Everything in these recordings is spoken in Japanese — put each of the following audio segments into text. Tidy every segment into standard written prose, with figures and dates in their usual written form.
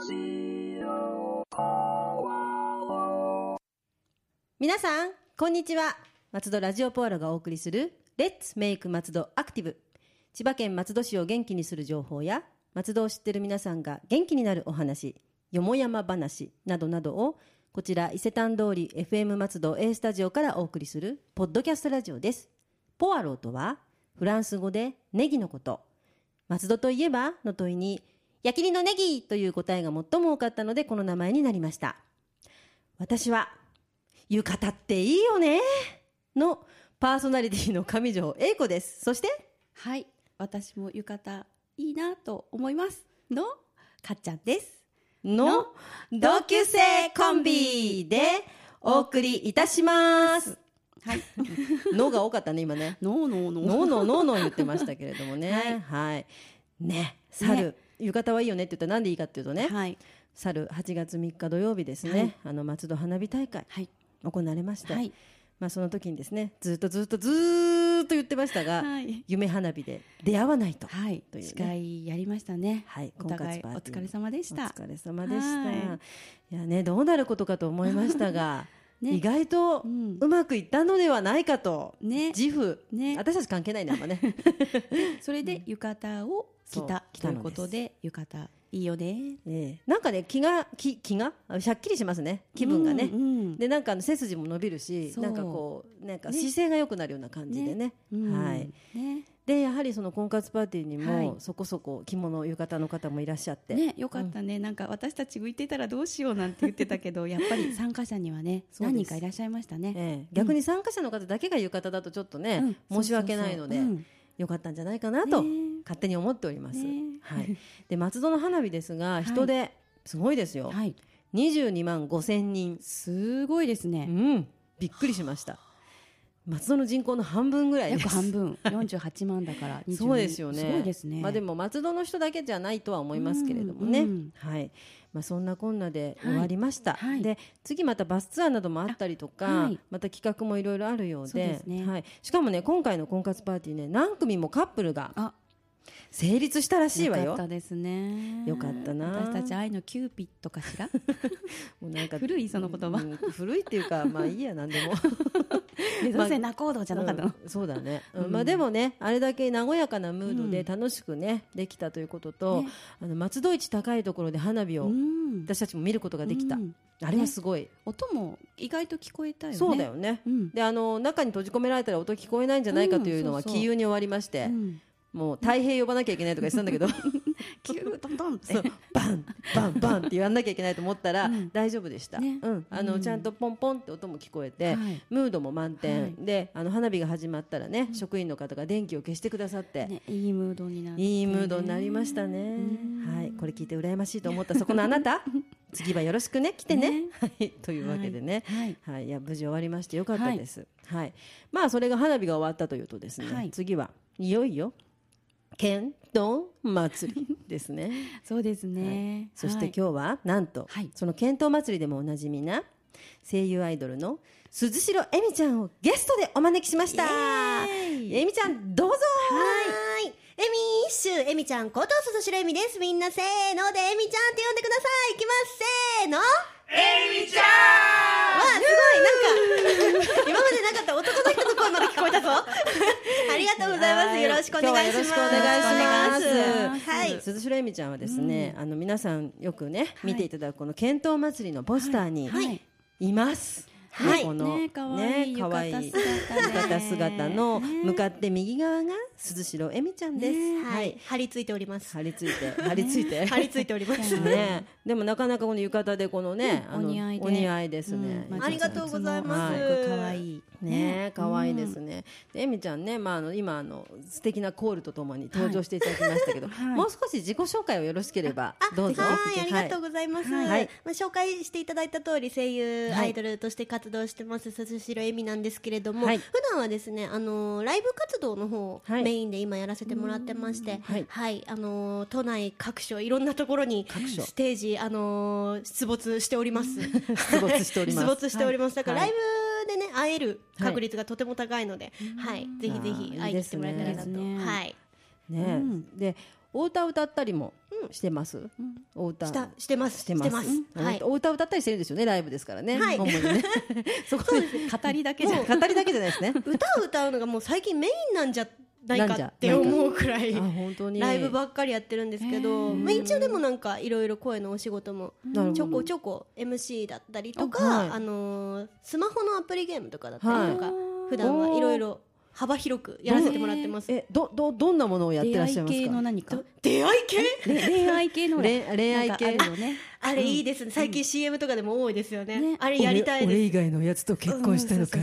皆さんこんにちは。松戸ラジオポアロがお送りするレッツメイク松戸アクティブ。千葉県松戸市を元気にする情報や松戸を知っている皆さんが元気になるお話、よもやま話などなどをこちら伊勢丹通り FM 松戸 A スタジオからお送りするポッドキャストラジオです。ポアロとはフランス語でネギのこと。松戸といえばの問いに焼きりのネギという答えが最も多かったのでこの名前になりました。私は浴衣っていいよねのパーソナリティの上条英子です。そしてはい、私も浴衣いいなと思いますのかっちゃんですの同級生コンビでお送りいたします。 はいのが多かったね今ね。 ノーノーノーノーノーノーノー言ってましたけれどもね。はい、はい、ね、猿、浴衣はいいよねって言ったらなんでいいかっていうとね、 はい、 猿8月3日土曜日ですね、はい、松戸花火大会、はい、行われまして、はい、その時にですねずっと言ってましたが、はい、夢花火で出会わないと、はい、というね、司会やりましたね。はい、 お互いお疲れ様でした。 お疲れ様でした。いやね、どうなることかと思いましたがね、意外とうまくいったのではないかと、ね、自負、ね、私たち関係ないねあんまねそれで浴衣を着たということで浴衣いいよね、 なんかね気がしゃっきりしますね、気分がね、でなんか背筋も伸びるし、なんかこうなんか姿勢が良くなるような感じでね、はい、でやはりその婚活パーティーにもそこそこ着物浴衣の方もいらっしゃって、 ね、よかったね、なんか私たち浮いていたらどうしようなんて言ってたけどやっぱり参加者にはね何人かいらっしゃいましたね、 逆に参加者の方だけが浴衣だとちょっとね、申し訳ないので、よかったんじゃないかなと勝手に思っております、はい、で松戸の花火ですが人ですごいですよ、はい、22万5千人、 すごいですね、 びっくりしました。松戸の人口の半分ぐらいです。 約半分48万だからそうですよね、 すごいですね。 でも松戸の人だけじゃないとは思いますけれどもね、はい、そんなこんなで終わりました、はい、で次またバスツアーなどもあったりとか、はい、また企画もいろいろあるようで、はい、しかもね今回の婚活パーティーね何組もカップルが成立したらしいわよ。 よかったですね。 よかったな。 私たち愛のキューピッドかしらもうなんか古いその言葉、 古いっていうかまあいいや何でもどうせ仲人じゃなかったの、 そうだね、でもねあれだけ和やかなムードで楽しくね、できたということと、松戸一高いところで花火を私たちも見ることができた、あれはすごい、 音も意外と聞こえたよね。 そうだよね、で中に閉じ込められたら音聞こえないんじゃないかというのは杞憂に終わりまして、もう太平呼ばなきゃいけないとか言ってたんだけどキュートントンってバンバンバンって言わなきゃいけないと思ったら、大丈夫でした、ちゃんとポンポンって音も聞こえて、ムードも満点、で花火が始まったらね、職員の方が電気を消してくださって、 いいムードになって、 いいムードになりましたね、はい、これ聞いて羨ましいと思ったそこのあなた次はよろしくね、来てねはい、というわけでね、いや無事終わりましてよかったです、はい、それが花火が終わったというとですね、次はいよいよ剣道祭りですねそうですね、 そして今日はなんと、その剣道祭りでもおなじみな声優アイドルの鈴代恵美ちゃんをゲストでお招きしました。恵美ちゃんどうぞ。 はい、エミッシュ恵美ちゃんこと鈴代恵美です。みんなせーので恵美ちゃんって呼んでください。いきますせーの、 恵美ちゃん。 すごい、なんか今までなかった男の人の声まで聞こえたぞありがとうございます。よろしくお願いします。 よろしくお願いします。 はい、 鈴代恵美ちゃんはですね、皆さんよくね見ていただくこの剣闘祭りのポスターにいます、このかわいい浴衣姿の向かって右側が鈴代恵美ちゃんです。 はい、張り付いております。 張り付いておりますね。でもなかなかこの浴衣でこのね、 お似合いですね。 ありがとうございます。 かわいいね、可愛いですね。で恵美ちゃんね、今素敵なコールとともに登場していただきましたけど、もう少し自己紹介をよろしければどうぞ。 はい、ありがとうございます。紹介していただいた通り声優アイドルとして活動してます鈴代恵美なんですけれども、普段はですねライブ活動の方メインで今やらせてもらってまして、都内各所いろんなところにステージ出没しております。 出没しております。 だからライブでね会える確率がとても高いので、ぜひぜひ会いに来てもらえたらなと。はい。 ね、でお歌を歌ったりもしてます。お歌してます。 はい。お歌歌ったりしてるんですよね、ライブですからね。 はい。 主にね。 そこで語りだけじゃ語りだけじゃないですね。 歌を歌うのがもう最近メインなんじゃないかって思うくらいライブばっかりやってるんですけど、まあ、一応でもなんかいろいろ声のお仕事もちょこちょこ MC だったりとか、スマホのアプリゲームとかだったりとか、普段はいろいろ幅広くやらせてもらってます。 どんなものをやってらっしゃいますか？ 出会い系の何か？ 出会い系？ 恋愛系の恋愛系のね。あれいいですね。最近 CM とかでも多いですよね。あれやりたいです。 俺以外のやつと結婚したのか。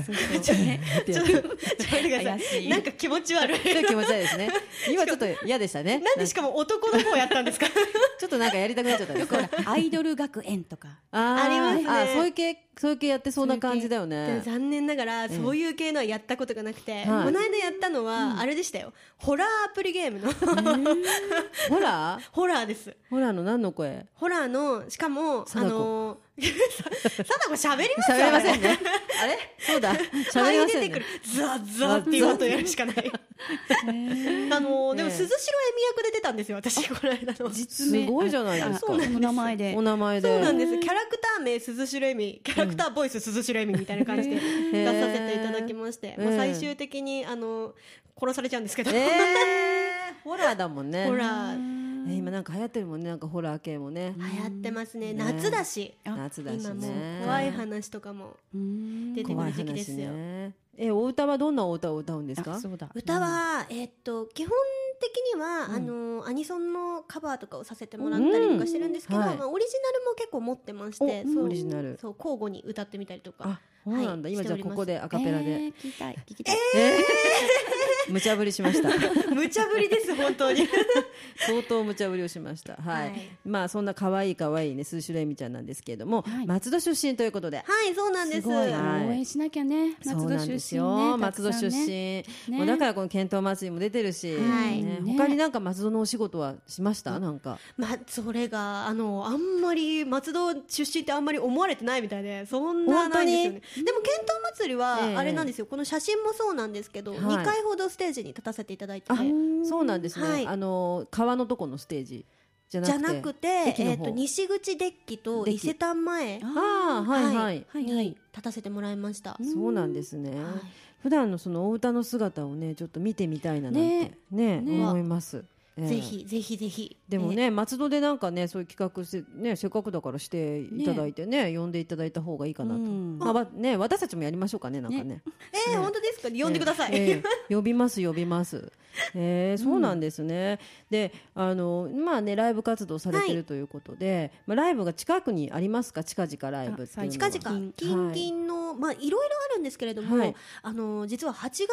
なんか気持ち悪い。 気持ち悪いですね。今ちょっと嫌でしたね。 なんでしかも男の方やったんですか？ ちょっとなんかやりたくなっちゃったんですか？ アイドル学園とかありますね。 そういう系やってそうな感じだよね。 残念ながらそういう系のはやったことがなくて、この間やったのはあれでしたよ。ホラーアプリゲームの。 ホラー？ ホラーです。 ホラーの何の声？ ホラーの、しかも貞子喋りますか？喋れませんね。あれ？そうだ。喋りませんね。出てくる。 ザザっていう音やるしかない。でも鈴代恵美役で出たんですよ、私この間の。 実名すごいじゃないですか。 お名前で。 お名前で。 そうなんです。キャラクター名鈴代恵美、キャラクターボイス鈴代恵美みたいな感じで出させていただきまして、最終的に殺されちゃうんですけど。 ホラーだもんね。 ホラー。 今なんか流行ってるもんね、なんかホラー系もね。 流行ってますね。夏だし。 夏だしね。 今も怖い話とかも出てくる時期ですよ。 お歌はどんなお歌を歌うんですか？ 歌は基本的にはアニソンのカバーとかをさせてもらったりとかしてるんですけど、オリジナルも結構持ってまして、 オリジナルそう交互に歌ってみたりとか。 そうなんだ。今じゃあここでアカペラで聞きたい。 無茶ぶりしました。 無茶ぶりです本当に。 相当無茶ぶりをしました。はい。まあそんな可愛いね鈴代恵美ちゃんなんですけれども、松戸出身ということで。 はい、そうなんです。 応援しなきゃね。松戸出身ね。 松戸出身。もうだからこの剣闘祭りも出てるし、他になんか松戸のお仕事はしました？なんか。 それがあんまり松戸出身ってあんまり思われてないみたいで、そんなないんですよね。でも剣闘祭りはあれなんですよ。この写真もそうなんですけど、2回ほどステージに立たせていただいてて。 そうなんですね。川のとこのステージじゃなくて、 西口デッキと伊勢丹前に立たせてもらいました。 そうなんですね。普段のそのお歌の姿をねちょっと見てみたいななんてね思います。 ぜひぜひぜひ。 でもね、松戸でなんかねそういう企画してね、せっかくだからしていただいてね、呼んでいただいた方がいいかなと。まあね、私たちもやりましょうかね、なんかね。 本当ですか？呼んでください。 呼びます。そうなんですね。で、まあねライブ活動されてるということで、ライブが近くにありますか？近々ライブっていうのは。 近々近々のいろいろあるんですけれども、実は8月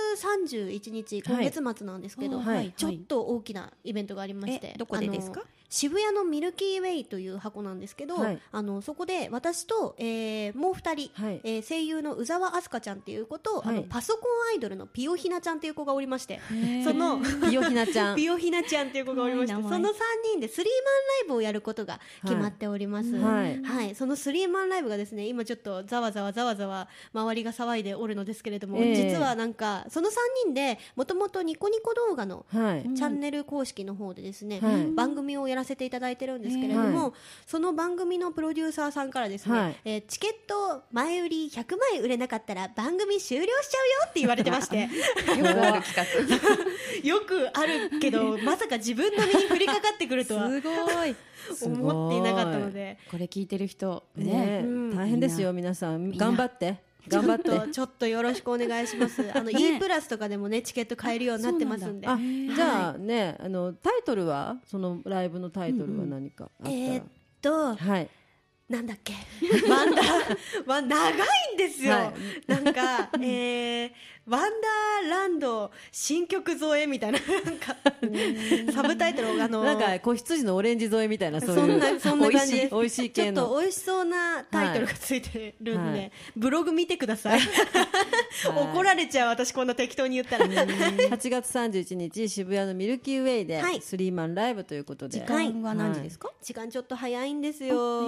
31日今月末なんですけど、ちょっと大きなイベントがありまして、 どこでですか？ 渋谷のミルキーウェイという箱なんですけど、そこで私と、もう2人、声優の宇沢明日香ちゃんっていう子と、パソコンアイドルのピヨヒナちゃんっていう子がおりまして、そのピヨヒナちゃんっていう子がおりまして、その3人でスリーマンライブをやることが決まっております。そのスリーマンライブがですね、今ちょっとざわざわ周りが騒いでおるのですけれども、実はなんかその3人でもともとニコニコ動画のチャンネル公式の方でですね、番組をやらせていただいてるんですけれども、その番組のプロデューサーさんからですね、チケット前売り100枚売れなかったら番組終了しちゃうよって言われてましてよくあるけどまさか自分の身に降りかかってくるとは思っていなかったので、 これ聞いてる人大変ですよ。皆さん頑張ってちょっとよろしくお願いします。E プラスとかでもねチケット買えるようになってますんで。 じゃあね、タイトルはそのライブのタイトルは何かあったら。 なんだっけ、長いんですよ。なんかワンダーランド新曲添えみたいな、なんかサブタイトルがなんか子羊のオレンジ添えみたいな、そういうそんな感じで美味しい系のちょっと美味しそうなタイトルがついてるんで、ブログ見てください。怒られちゃう、私こんな適当に言ったら。 8月31日渋谷のミルキーウェイでスリーマンライブということで、 時間は何時ですか？ 時間ちょっと早いんですよ。 お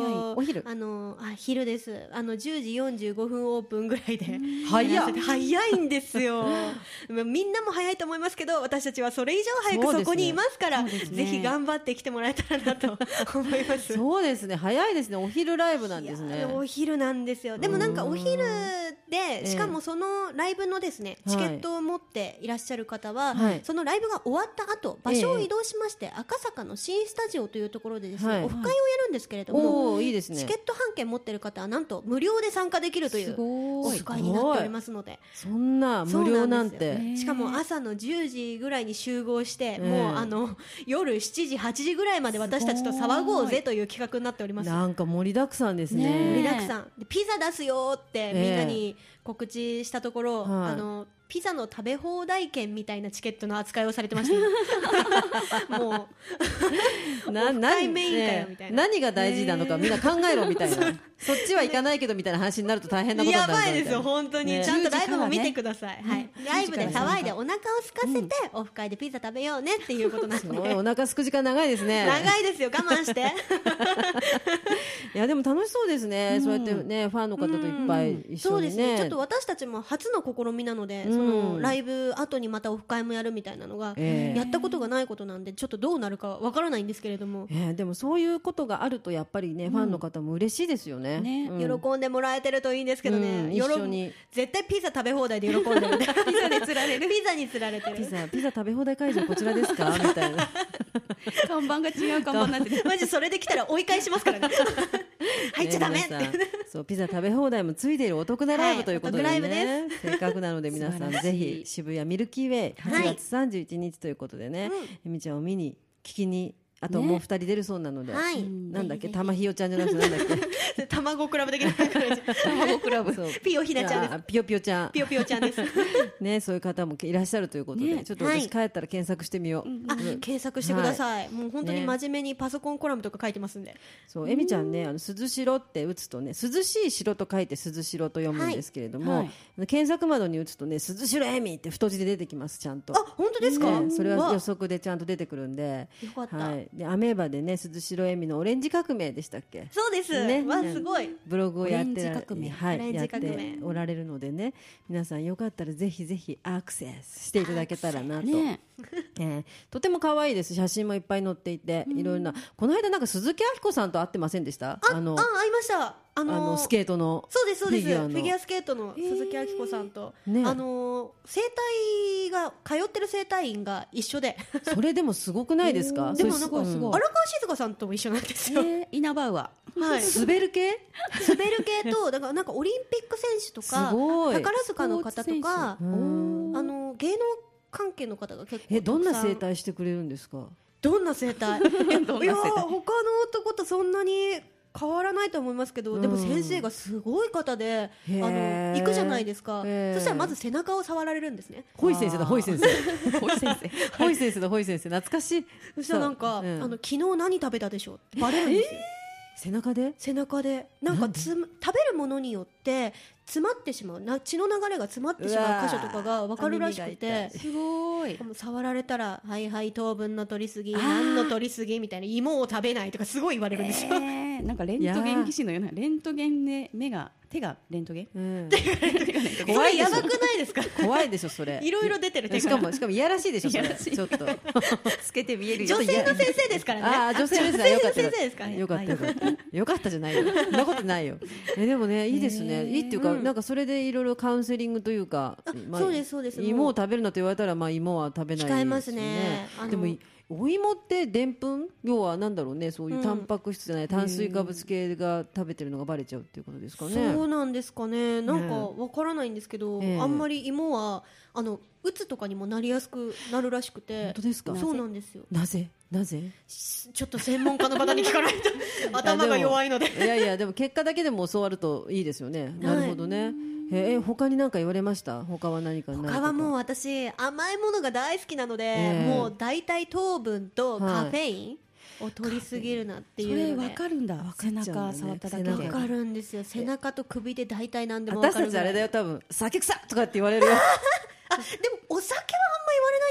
昼昼です。10時45分オープンぐらいで早いんですよみんなも早いと思いますけど、私たちはそれ以上早くそこにいますから、ぜひ頑張って来てもらえたらなと思いますそうですね、早いですね。お昼ライブなんですね。 お昼なんですよ。でもなんかお昼で、しかもそのライブのですね、チケットを持っていらっしゃる方は、そのライブが終わった後、場所を移動しまして、赤坂の新スタジオというところでですね、オフ会をやるんですけれども、 いいですね。 チケット半券持ってる方はなんと無料で参加できるというオフ会になっておりますので、 そんな無料なんて。 しかも朝の10時ぐらいに集合して、もう夜7時8時ぐらいまで私たちと騒ごうぜという企画になっております。 なんか盛りだくさんですね。 盛りだくさんで、ピザ出すよってみんなに告知したところ、ピザの食べ放題券みたいなチケットの扱いをされてましたもう何メインかよみたいな、 何が大事なのかみんな考えろみたいなそっちは行かないけどみたいな話になると大変なことになるやばいですよ本当に、ちゃんとライブも見てください、ライブで騒いでお腹を空かせて、オフ会でピザ食べようねっていうことなんで、 お腹すく時間長いですね。 長いですよ、我慢していやでも楽しそうですね、そうやってねファンの方といっぱい一緒にね。 そうですね、ちょっと私たちも初の試みなので、そのライブ後にまたオフ会もやるみたいなのが、やったことがないことなんで、ちょっとどうなるかわからないんですけれども、 でもそういうことがあるとやっぱりね、ファンの方も嬉しいですよね。 喜んでもらえてるといいんですけどね、 一緒に絶対ピザ食べ放題で喜んでるピザに釣られるピザに釣られてるピザ食べ放題会場こちらですかみたいな看板が違う看板になっててマジそれで来たら追い返しますからね入っちゃダメってそう、ピザ食べ放題もついているお得なライブということでね、せっかくなので皆さんぜひ渋谷ミルキーウェイ8月31日ということでね、えみちゃんを見に聞きに、あともう2人出るそうなので、なんだっけ、玉ひよちゃんじゃなくてなんだっけ卵クラブ的な卵クラブピヨひなちゃんです。 ピヨピヨちゃん、 ピヨピヨちゃんですね、そういう方もいらっしゃるということで、ちょっと私帰ったら検索してみよう。 検索してください。もう本当に真面目にパソコンコラムとか書いてますんで。 そう、えみちゃんね、鈴代って打つとね、涼しい城と書いて鈴代と読むんですけれども、検索窓に打つとね、鈴代えみって太字で出てきます、ちゃんと。 あ、本当ですか？ それは予測でちゃんと出てくるんで。 よかった。 でアメーバでね、鈴代えみのオレンジ革命でしたっけ？ そうですね。わ、すごい。 ブログをやってやっておられるのでね、皆さんよかったらぜひぜひアクセスしていただけたらなと。とても可愛いです。写真もいっぱい載っていて、いろんな、この間なんか鈴木亜希子さんと会ってませんでした？ 会いました。 スケートの、 そうですそうです、フィギュアスケートの鈴木亜希子さんと、整体が通ってる整体院が一緒でそれでもすごくないですか？ でもなんか荒川静香さんとも一緒なんですよ。 イナバウアー、滑る系と、だからなんかオリンピック選手とか宝塚の方とか芸能関係の方が結構どんな整体してくれるんですか？ どんな整体いや他の男とそんなに変わらないと思いますけど、でも先生がすごい方で行くじゃないですか。そしたらまず背中を触られるんですね。 ホイ先生だ、ホイ先生ホイ先生だ、ホイ先生懐かしい。 そしたらなんか昨日何食べたでしょうってバレるんですよ。背中でなんか食べるものによって詰まってしまう血の流れが詰まってしまう箇所とかが分かるらしくて、 すごい。 触られたらはいはい糖分の取りすぎ、何の取りすぎみたいな、芋を食べないとかすごい言われるんですよ。 なんかレントゲン技師のような、レントゲンで手がレントゲン、 怖い、やばくないですか？ 怖いでしょそれ。 いろいろ出てる手が、しかもいやらしいでしょそれ。ちょっと透けて見える女性の先生ですからね。 女性ですね。よかったよかったじゃないよ。そんなことないよ。でもね、いいですね。いいっていうか、なんかそれでいろいろカウンセリングというか、 そうですそうです。 芋を食べるなと言われたら、まあ芋は食べないですね。 控えますね。 でもお芋ってでんぷん、要はなんだろうね、そういうタンパク質じゃない炭水化物系が食べてるのがバレちゃうっていうことですかね。 そうなんですかね。なんかわからないんですけど、あんまり芋はうつとかにもなりやすくなるらしくて。 本当ですか？ そうなんですよ。 なぜちょっと専門家の方に聞かないと頭が弱いので。 いやでも結果だけでも教わるといいですよね。なるほどね。他に何か言われました？他は何かないとか。 他はもう私甘いものが大好きなので、もう大体糖分とカフェインを取りすぎるなっていうので。 それ分かるんだ。背中触っただけで分かるんですよ。背中と首で大体何でも分かる。 私たちあれだよ、多分酒臭とかって言われるよ。 でもお酒はあんま言われないん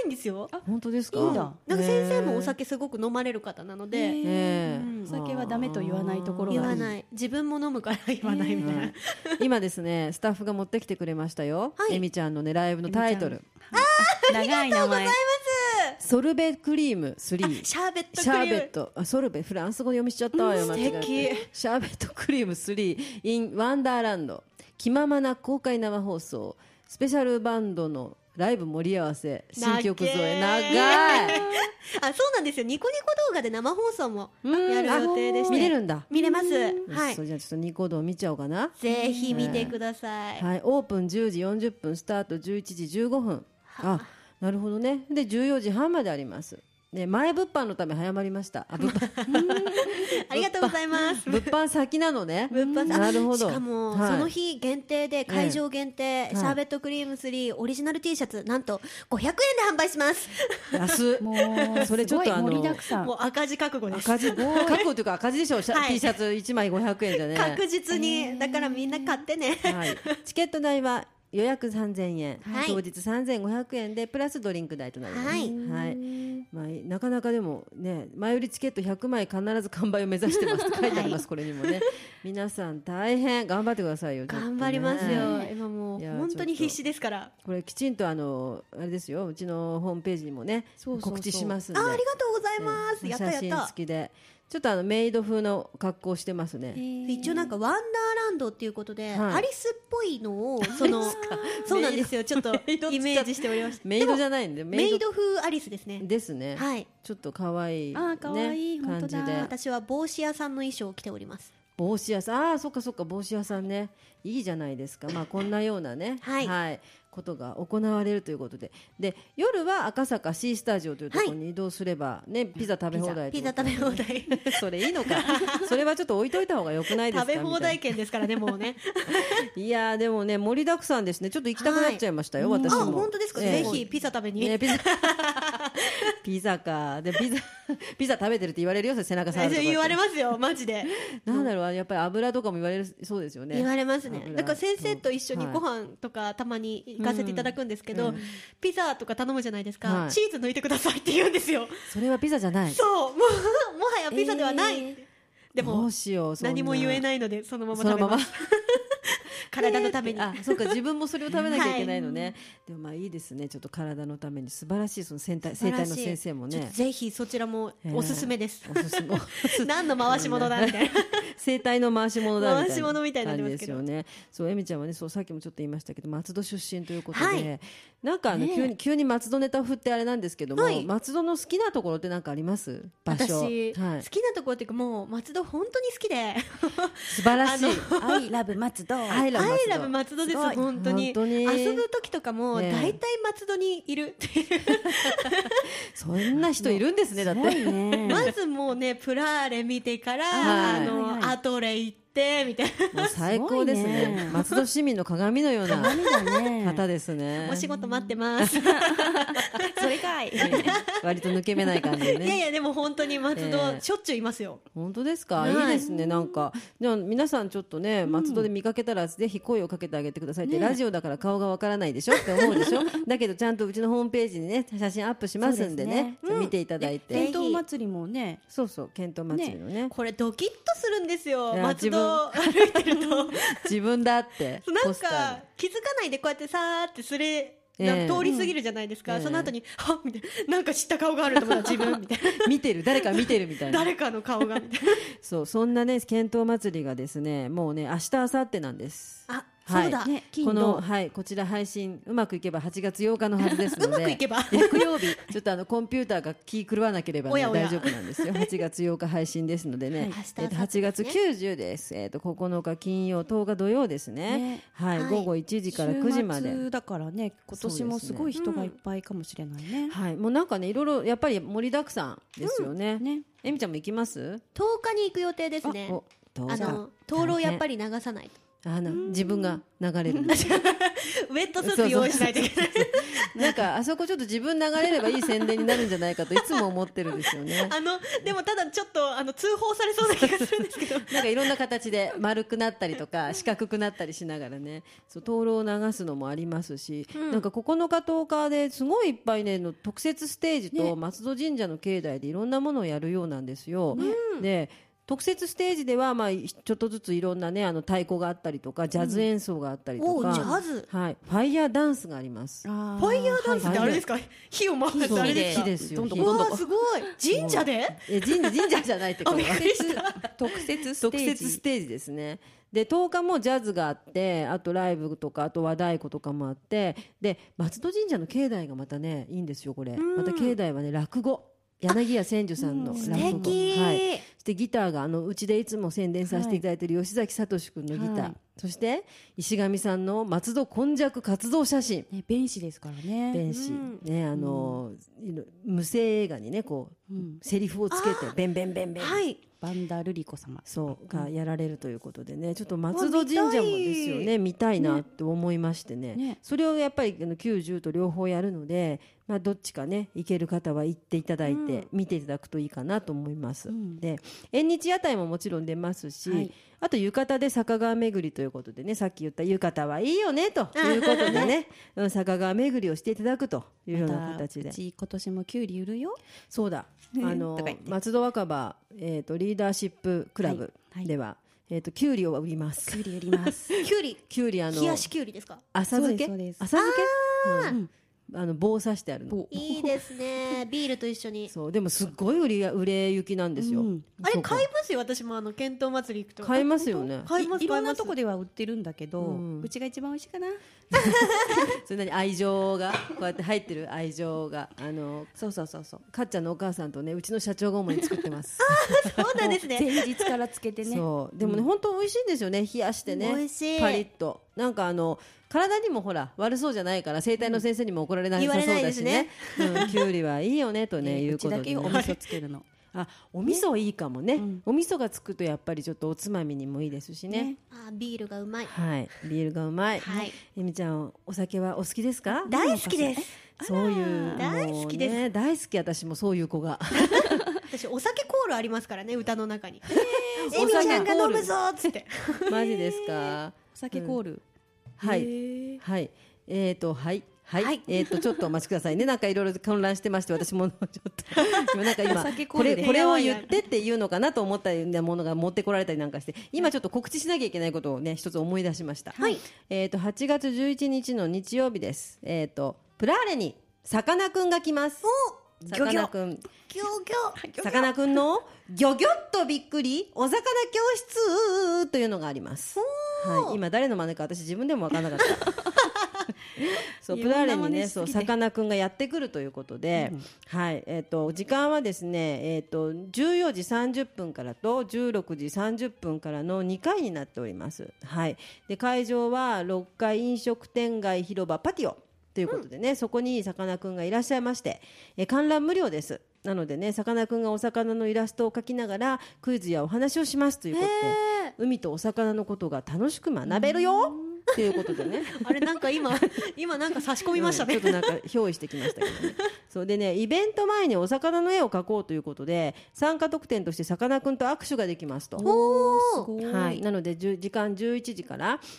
いんですよ。 本当ですか。 いいんだ。 なんか先生もお酒すごく飲まれる方なので、 お酒はダメと言わないところが言わない、自分も飲むから言わないみたいな。 今ですねスタッフが持ってきてくれましたよ、エミちゃんのねライブのタイトル。 長い名前。 ソルベクリーム3。 シャーベットクリーム。 シャーベット、ソルベ、フランス語読みしちゃったわよ、間違えて。シャーベットクリーム3 in ワンダーランド。気ままな公開生放送、スペシャルバンドのライブ盛り合わせ、新曲添え。長い。 あ、そうなんですよ。ニコニコ動画で生放送もやる予定でして。 見れるんだ。 見れます。はい。 それじゃあちょっとニコ動見ちゃおうかな。 ぜひ見てください。 はい。オープン10時40分、スタート11時15分。あ、なるほどね。で14時半まであります。ね、前物販のため早まりました。あ、物販ありがとうございます。 物販先なのね。なるほど。 しかも、その日限定で会場限定、シャーベットクリーム3オリジナル T シャツなんと500円で販売します。 安っ。もうそれちょっと盛りだくさん。 もう赤字覚悟です。 赤字覚悟というか赤字でしょ。T シャツ1枚500円じゃね。 確実に。だからみんな買ってね。 はい。チケット代は予約3000円、当日3500円でプラスドリンク代となります。はい。まあ、なかなかでもね、前売りチケット100枚必ず完売を目指してますって書いてあります。これにもね。皆さん大変頑張ってくださいよ。 頑張りますよ。今もう本当に必死ですから。 これきちんとあれですよ。うちのホームページにもね告知しますんで。 ありがとうございます。やったやった。 写真付きで。ちょっとメイド風の格好してますね。 一応なんかワンダーランドっていうことで、アリスっぽいのをそうなんですよ。ちょっとイメージしておりました。 メイドじゃないんでメイド風アリスですね。 ですね。はい。ちょっと可愛いね感じで。 私は帽子屋さんの衣装を着ております。 帽子屋さん、そっかそっか、帽子屋さんね、いいじゃないですか。まあこんなようなね、はい、ことが行われるということで、で夜は赤坂 C スタジオというところに移動すればね、ピザ食べ放題。 ピザ食べ放題。 それいいのか。それはちょっと置いといた方がよくないですか。 食べ放題券ですからね、もうね。 いやでもね盛りだくさんですね。ちょっと行きたくなっちゃいましたよ、私も。 あ、本当ですか。ぜひピザ食べに。 ピザか。でピザ食べてるって言われるよ、背中触るとか。 言われますよ、マジで。 なんだろう、やっぱり油とかも言われるそうですよね。 言われますね。だから先生と一緒にご飯とかたまに行かせていただくんですけど、ピザとか頼むじゃないですか。チーズ抜いてくださいって言うんですよ。 それはピザじゃない。 そう、もはやピザではない。でもどうしよう、 何も言えないのでそのまま食べます。体のために。 あ、そうか、自分もそれを食べなきゃいけないのね。でもまあいいですね。ちょっと体のために素晴らしいその生体の先生もね。 ぜひそちらもおすすめです。おすすめ。何の回し物だみたいな。 生体の回し物だみたいな。 回し物みたいになりますけど。 ですよね。そう、エミちゃんはね、そうさっきもちょっと言いましたけど、松戸出身ということで、なんか急に松戸ネタを振ってあれなんですけども、松戸の好きなところって何かあります？場所。 私好きなところっていうかもう松戸本当に好きで。 素晴らしい。 I love 松戸。 I love 松戸です。本当に遊ぶ時とかも大体松戸にいるっていう。 そんな人いるんですね。だってまずもうねプラーレ見てからアトレ行ってみたいな。 もう最高ですね。松戸市民の鏡のような方ですね。 お仕事待ってます。 それかい。 割と抜け目ない感じでね。 いやいやでも本当に松戸しょっちゅういますよ。 本当ですか。いいですね。なんかでも皆さんちょっとね松戸で見かけたらぜひ声をかけてあげてくださいって。ラジオだから顔がわからないでしょって思うでしょ。だけどちゃんとうちのホームページにね写真アップしますんでね。見ていただいて。 剣闘祭りもね。 そうそう、剣闘祭りのね。 これドキッとするんですよ。松戸歩いてると自分だってなんか気づかないでこうやってさーって通り過ぎるじゃないですか。その後にはっみたいな、なんか知った顔があると思った自分みたいな。 見てる、誰か見てるみたいな。 誰かの顔がみたいな。 そう、そんなね剣闘祭りがですねもうね明日明後日なんです。 あ、そうだ、 このこちら配信うまくいけば8月8日のはずですので。 うまくいけば木曜日ちょっとコンピューターが気狂わなければ大丈夫なんですよ。8月8日配信ですのでね。8月90です。9日金曜、10日土曜ですね。はい、午後1時から9時まで。 週末だからね、今年もすごい人がいっぱいかもしれないね。 はい、もうなんかねいろいろやっぱり盛りだくさんですよね。えみちゃんも行きます？ 10日に行く予定ですね。灯籠やっぱり流さないと。 自分が流れる。 ウェットスーツ用意しないといけない。 なんかあそこちょっと自分流れればいい宣伝になるんじゃないかといつも思ってるんですよね。 でもただちょっと通報されそうな気がするんですけど。 なんかいろんな形で丸くなったりとか四角くなったりしながらね、そう灯籠を流すのもありますし、なんか9日10日ですごいいっぱいねの特設ステージと松戸神社の境内でいろんなものをやるようなんですよ。で特設ステージでは、ちょっとずついろんなね太鼓があったりとかジャズ演奏があったりとか、 ジャズ、 はい、ファイヤーダンスがあります。 ファイヤーダンスってあれですか、火を回すあれですか。 火ですよ。 どんどんどんどんすごい神社で神社じゃないってこと特設ステージですね。で10日もジャズがあって、あとライブとか、あと和太鼓とかもあって、で松戸神社の境内がまたねいいんですよこれ。また境内はね落語、柳家千住さんの落語、 素敵、 はい、そしてギターがうちでいつも宣伝させていただいている吉崎聡君のギター、そして石上さんの松戸今昔活動写真、 弁士ですからね。 弁士、ね、無声映画にねこう、セリフをつけてベンベンベンベン、 はい、 バンダルリコ様そうがやられるということでね、ちょっと松戸神社もですよね見たいなって思いましてね、それをやっぱり90と両方やるので、どっちかね行ける方は行っていただいて、見ていただくといいかなと思います。で縁日屋台ももちろん出ますし、あと浴衣で坂川巡りということでね、さっき言った浴衣はいいよねということでね坂川巡りをしていただくというような形で、 うち今年もキュウリ売るよ。 そうだ、松戸若葉、リーダーシップクラブでは、キュウリを売ります。 キュウリ売りますキュウリ冷やしキュウリですか。 浅漬け、浅漬け、棒刺してあるの。 いいですねビールと一緒に。 そうでもすっごい売れ行きなんですよ。 あれ買いますよ、私も検討祭り行くと買いますよね。 買います。 いろんなとこでは売ってるんだけど、うちが一番美味しいかなそれなに愛情がこうやって入ってる愛情がそうかっちゃんのお母さんとねうちの社長が主に作ってますそうなんですね。 前日からつけてね。 そうでもね、本当美味しいんですよね、冷やしてね。 美味しい。 パリッとなんか体にもほら悪そうじゃないから、整体の先生にも怒られなさそうだしね、きゅうりはいいよねとねいうことで、ね、 うちだけお味噌つけるのお味噌いいかもね、お味噌がつくとやっぱりちょっとおつまみにもいいですしね。 ビールがうまい。 はい、ビールがうまい。えみちゃんお酒はお好きですか？ 大好きです。 そういう大好きです、 大好き。私もそういう子が私お酒コールありますからね、歌の中に。えみちゃんが飲むぞっつってマジですか？ お酒コール、 はいはいちょっとお待ちくださいね。なんかいろいろ混乱してまして、私もちょっとなんか今これを言ってっていうのかなと思ったようなものが持ってこられたりなんかして、今ちょっと告知しなきゃいけないことをね一つ思い出しました。8月11日の日曜日です。プラーレにさかなクンが来ます。さかなクン、さかなクンのギョギョッとびっくりお魚教室というのがあります。はい、今誰の真似か私自分でも分からなかったそうプラーレにね、そうさかなクンがやってくるということで、はい、時間はですね、14時30分からと16時30分からの2回になっております。はい、で会場は6階飲食店街広場パティオということでね、そこにさかなクンがいらっしゃいまして、観覧無料です。なのでね、さかなクンがお魚のイラストを描きながらクイズやお話をしますということで、海とお魚のことが楽しく学べるよということでねあれなんか今なんか差し込みましたね、 ちょっとなんか憑依してきましたけどねそうでね、イベント前にお魚の絵を描こうということで参加特典としてさかなクンと握手ができますと。はい、なので時間11時から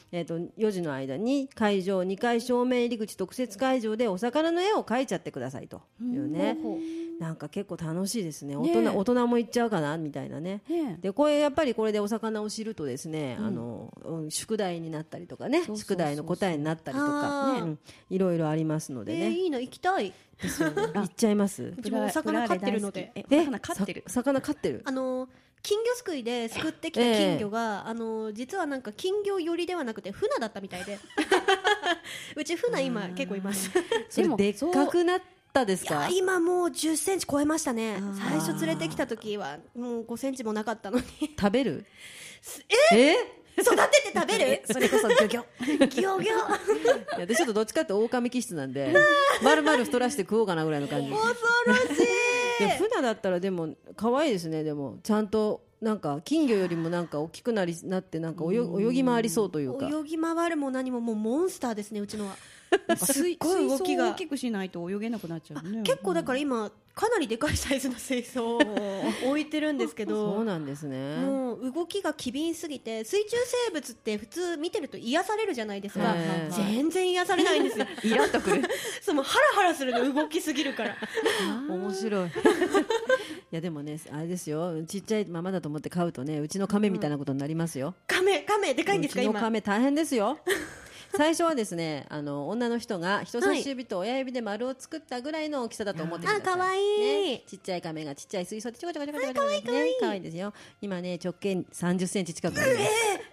、4時の間に会場2階正面入り口特設会場でお魚の絵を描いちゃってくださいというね。なんか結構楽しいですね。大人も行っちゃうかなみたいなね。でこれやっぱりこれでお魚を知るとですね、宿題になったりとかね、宿題の答えになったりとか、いろいろありますのでね。 いいの行きたいですよね。行っちゃいます。 うちもお魚飼ってるので。 魚飼ってる。 金魚すくいですくってきた金魚が、実はなんか金魚寄りではなくて船だったみたいでうち船今結構いますでもでっかくなったですか？ いや今もう10センチ超えましたね。最初連れてきた時はもう5センチもなかったのに食べる？ 育てて食べる？ それこそギョギョギョギョでちょっとどっちかって狼気質なんで丸々太らして食おうかなぐらいの感じ。 恐ろしいで船だったらでも可愛いですね。でもちゃんとなんか金魚よりもなんか大きくなってなんか泳ぎ回りそうというか、 泳ぎ回るも何ももうモンスターですね、うちのは。すっごい動き水槽をが大きくしないと泳げなくなっちゃうね。 結構だから今かなりでかいサイズの水槽を置いてるんですけどそうなんですね。 もう動きが機敏すぎて、水中生物って普通見てると癒されるじゃないですか。全然癒されないんですよ。 イラっとくる。 そう、もうハラハラするの、動きすぎるから面白いいやでもね、あれですよ、ちっちゃいままだと思って飼うとね、うちの亀みたいなことになりますよ。 亀でかいんですか？ うちの今亀大変ですよ最初はですね、女の人が人差し指と親指で丸を作ったぐらいの大きさだと思ってください。 かわいい、 ね、ちっちゃい亀がちっちゃい水槽でちょこちょこちょこちょこちょこね、かわいいですよ。今ね、直径30センチ近くあります。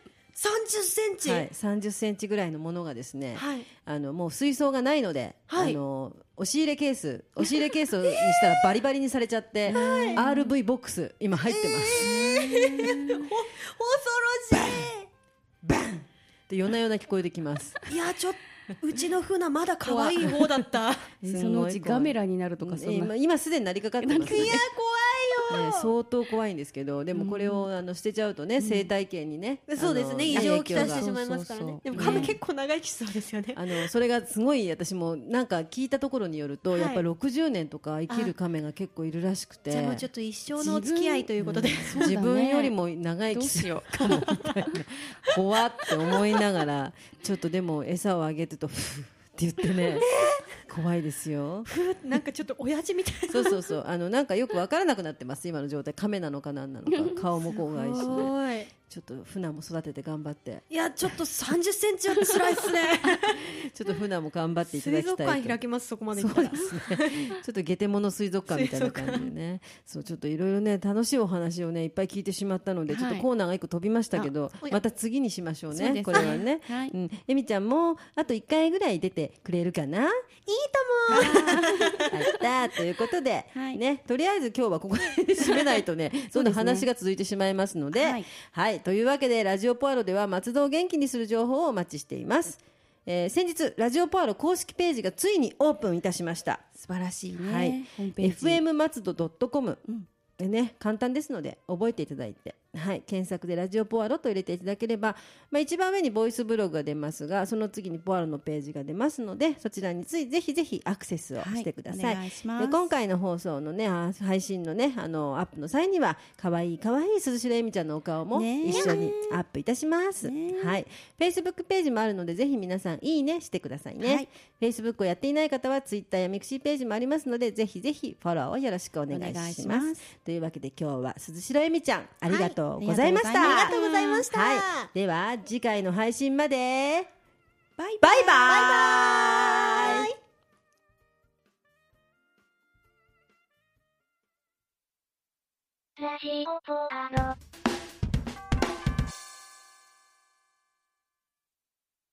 30センチ、 はい、30センチぐらいのものがですね、 はい、 もう水槽がないので、 はい、 押し入れケースにしたらバリバリにされちゃって、RV ボックス今入ってます、 恐ろしい。 バンって夜な夜な聞こえてきます。 いや、ちょっとうちの船まだ可愛い方だったそのうちガメラになるとか、そんな今すでになりかかってます、ね、 いや怖いよ、 相当怖いんですけど、でもこれを捨てちゃうとね、生態系にね、 そうですね、異常をきたしてしまいますからね。 そうそうそう、 でも亀結構長生きしそうですよね。 それがすごい、私もなんか聞いたところによると、やっぱり60年とか生きる亀が結構いるらしくて、 じゃあもうちょっと一生のお付き合いということで、 自分よりも長生きするかもみたいな怖って思いながら、ちょっとでも餌をあげてとフーって言ってね、怖いですよ。 なんかちょっと親父みたいな。 そうなんかよく分からなくなってます、今の状態。亀なのか何なのか、顔もこうがいしね、ちょっと船も育てて頑張って。 いや、ちょっと30センチは辛いですねちょっと船も頑張っていただきたいと。 水族館開きます、そこまで行ったら。 そうですね、ちょっとゲテモノ水族館みたいな感じでねそうちょっといろいろね、楽しいお話をねいっぱい聞いてしまったので、ちょっとコーナーが1個飛びましたけど、また次にしましょうね、これはね、えみちゃんもあと1回ぐらい出てくれるかな。いいともあったということで、ね、とりあえず今日はここで締めないとねどんどん話が続いてしまいますので、というわけでラジオポアロでは松戸を元気にする情報をお待ちしています。先日ラジオポアロ公式ページがついにオープンいたしました。 素晴らしいね、ホームページ FM 松戸 .com、でね、簡単ですので覚えていただいて、検索でラジオポアロと入れていただければ、一番上にボイスブログが出ますが、その次にポアロのページが出ますので、そちらにぜひぜひアクセスをしてください。 お願いします。 で今回の放送のね、配信のね、アップの際にはかわいい鈴代恵美ちゃんのお顔も一緒にアップいたします。Facebook ページもあるので、ぜひ皆さんいいねしてくださいね。Facebook をやっていない方は Twitter やミクシーページもありますので、ぜひぜひフォローをよろしくお願いします。というわけで今日は鈴代恵美ちゃんありがとうございました。 ありがとうございました。 では次回の配信までバイバイ。 ラジオポアロ。